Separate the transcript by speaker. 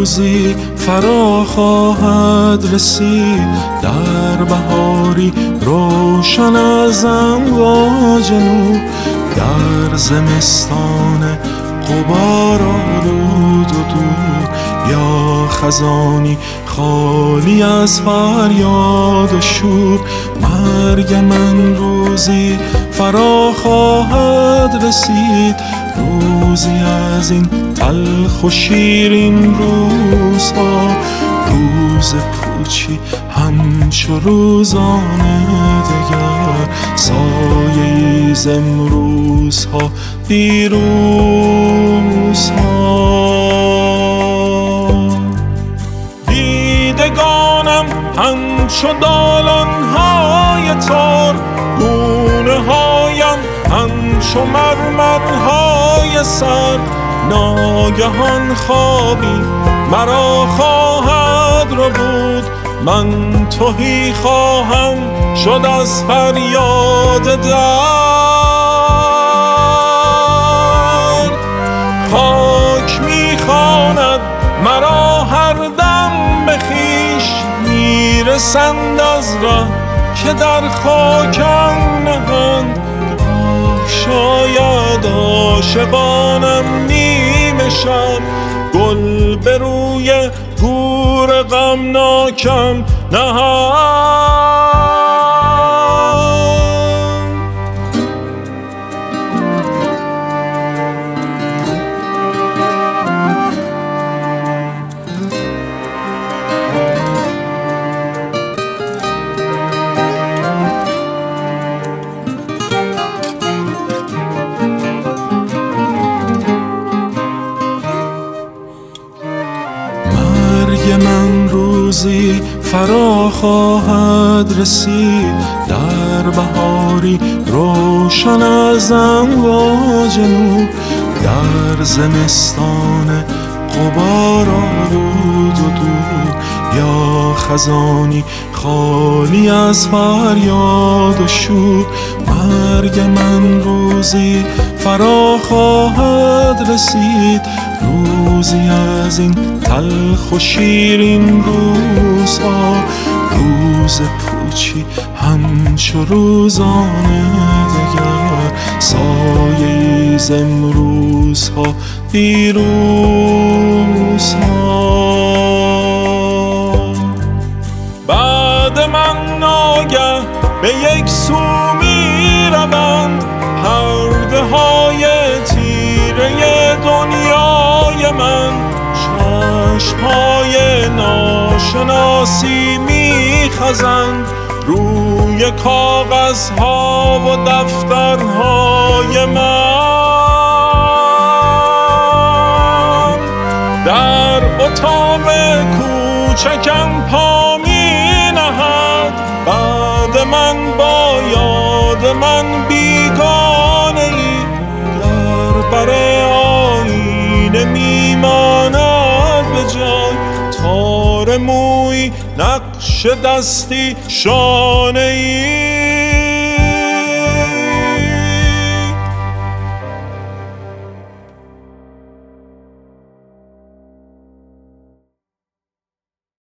Speaker 1: روزی فرا خواهد رسید، در بهاری روشن از امواج نور، در زمستان غبار آلود و دور، یا خزانی خالی از فریاد و شور. مرگ من روزی فرا خواهد رسید، روزی از این تلخ و شیرین روزها، روز پوچی همچو روزان دگر، سایه‌ای ز امروزها دیروزها. دیدگانم همچو دالان‌های تار، گونه هایم همچو مرمرهای سر، ناگهان خوابی مرا خواهد ربود، من تهی خواهم شد از فریاد درد. خاک میخواند مرا هر دم به خویش، میرسند از ره که در خاکم نهند. شاید عاشقانم نیمه شب، گل به روی گور غمناکم نهند. من روزی فرا خواهد رسید، در بهاری روشن از امواج نور، در زمستان غبار آلود و دور، یا خزانی خالی از فریاد و شور. مرگ من روزی فرا خواهد رسید، روزی از این تلخ و شیرین روزها، روز پوچی همچو روزان دگر، سایه‌ای ز امروزها دیروزها. بعد من ناگه به یک سو می روند پرده های تیره دنیای من، چشم‌های ناشناسی می‌خزند روی کاغذها و دفترهای من. در اتاق کوچکم پا می‌نهد بعد من، با یاد من بیگانه‌ای در بر آینه میماند به جای، تار موی نقش دستی شانه‌ای.